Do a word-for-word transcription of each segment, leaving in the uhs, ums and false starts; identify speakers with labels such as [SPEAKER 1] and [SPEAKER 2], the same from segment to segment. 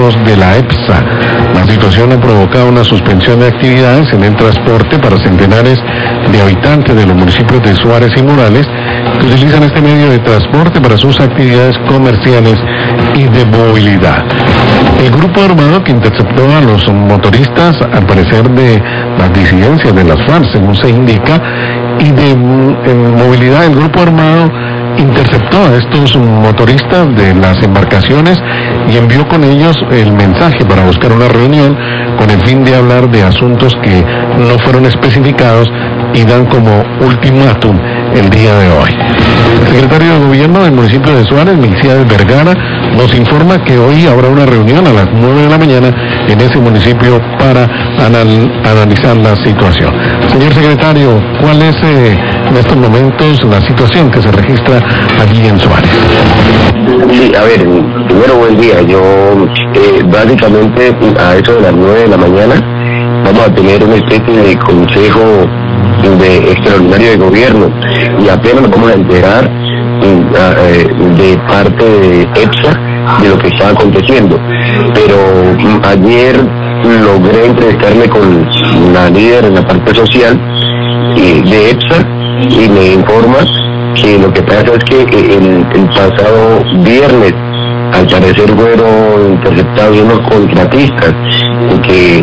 [SPEAKER 1] empleados de la EPSA. La situación ha provocado una suspensión de actividades en el transporte para centenares de habitantes de los municipios de Suárez y Morales que utilizan este medio de transporte para sus actividades comerciales y de movilidad. El grupo armado que interceptó a los motoristas, al parecer de las disidencias de las FARC, según se indica, y de en movilidad, el grupo armado interceptó a estos motoristas de las embarcaciones y envió con ellos el mensaje para buscar una reunión con el fin de hablar de asuntos que no fueron especificados y dan como ultimátum el día de hoy. El secretario de Gobierno del municipio de Suárez, Milciades Vergara, nos informa que hoy habrá una reunión a las nueve de la mañana en ese municipio para anal analizar la situación. Señor secretario, ¿cuál es eh, en estos momentos la situación que se registra allí en Suárez?
[SPEAKER 2] Sí, a ver, primero buen día. Yo, eh, básicamente, a eso de las nueve de la mañana, vamos a tener una especie de consejo de extraordinario de gobierno y apenas nos vamos a enterar eh, de parte de EPSA de lo que está aconteciendo. Pero ayer logré entrevistarme con la líder en la parte social eh, de EPSA y me informa que lo que pasa es que el, el pasado viernes al parecer fueron interceptados unos contratistas que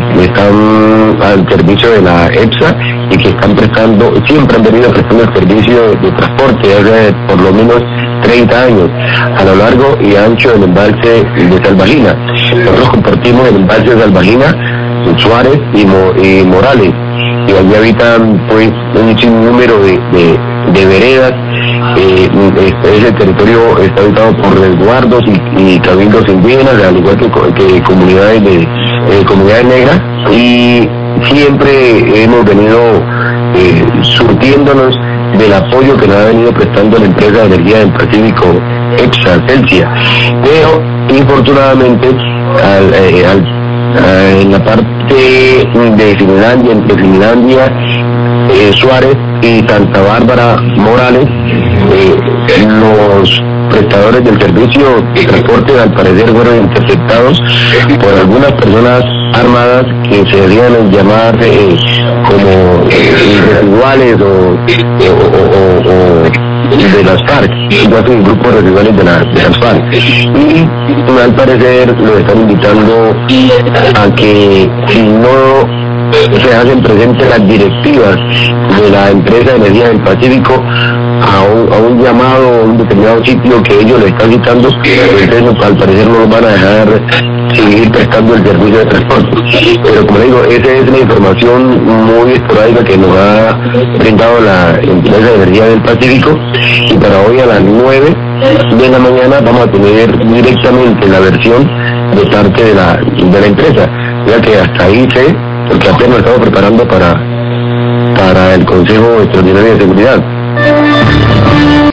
[SPEAKER 2] están al servicio de la EPSA y que están prestando, siempre han venido prestando el servicio de transporte hace por lo menos treinta años a lo largo y ancho del embalse de Salvajina. Nosotros compartimos el embalse de Salvajina, Suárez y, Mo, y Morales, y allí habitan pues un sinnúmero de, de, de veredas. Eh, ese territorio está habitado por resguardos y, y cabildos indígenas, al igual que, que comunidades de eh, comunidades negras, y siempre hemos venido eh, surtiéndonos del apoyo que nos ha venido prestando la empresa de energía del Pacífico, EPSA, Celsia. Pero infortunadamente al, eh, al, eh, en la parte de Finlandia, entre Finlandia, eh, Suárez y Santa Bárbara, Morales, eh, los prestadores del servicio de transporte al parecer fueron interceptados por algunas personas armadas que se debían llamar eh, como eh, residuales o, o, o, o de las FARC, un grupo de residuales de, la, de las FARC, y al parecer lo están invitando a que si no se hacen presentes las directivas de la empresa de energía del Pacífico a un, a un llamado a un determinado sitio que ellos le están citando, entonces al parecer no los van a dejar seguir prestando el servicio de transporte. Pero como digo, esa es la información muy esporádica que nos ha brindado la empresa de energía del Pacífico, y para hoy a las nueve de la mañana vamos a tener directamente la versión de parte de la, de la empresa, ya que hasta ahí sé, porque apenas nos estamos preparando para, para el Consejo Extraordinario de Seguridad.